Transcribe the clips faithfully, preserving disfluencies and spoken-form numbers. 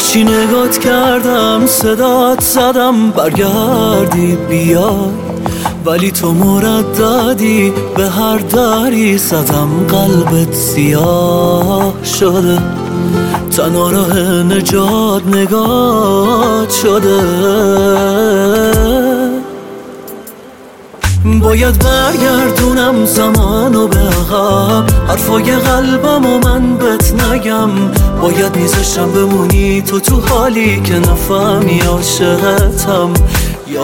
چی نگات کردم، صدات زدم برگردی بیای، ولی تو مرددی به هر دری زدم قلبت سیاه شده، تنها راه نجات نگات شده. باید برگردونم زمانو به عقب، حرفای قلبم و من بهت نگم. باید میذاشتم بمونی تو تو حالی که نفهمی عاشقتم یا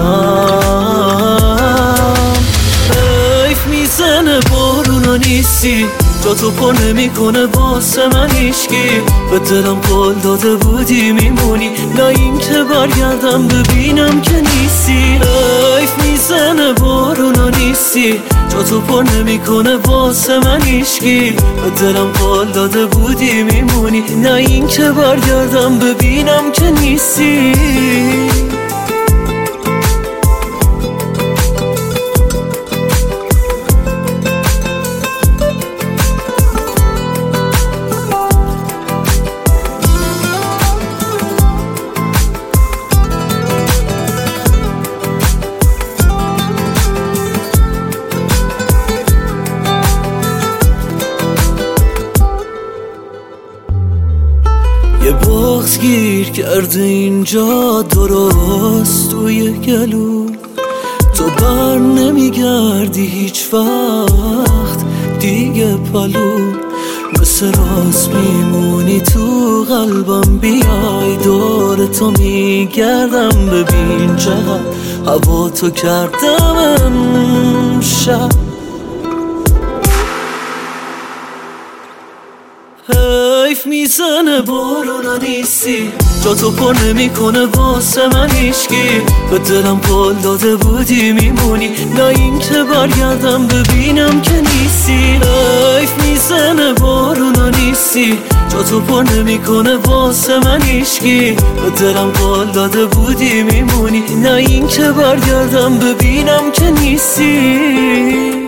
بدم. حیف میزنه بارونا نیستی، جا تو پر نمی کنه واسه من هیشکی. به دلم قول داده بودی میمونی، نه این که برگردم ببینم که نیستی. حیف میزنه بارونا نیستی، جا تو پر نمی کنه واسه من هیشکی. به دلم قول داده بودی میمونی، نه این که برگردم ببینم که نیستی. یه بغض گیر کرده اینجا درست توی گلو، تو بر نمیگردی هیچ وقت دیگه پلو. مثل راست میمونی تو قلبم، بیای دور تو میگردم. ببین چقدر هوا تو کردم امشب. حیف میزنه بارونا نیستی، جا تو پر نمی کنه واسه من هیشکی. به دلم قول داده بودی میمونی، نه این که برگردم ببینم که نیستی. حیف میزنه بارونا نیستی، جا تو پر نمی کنه واسه من هیشکی. به دلم قول داده بودی میمونی، نه این که برگردم ببینم که نیستی.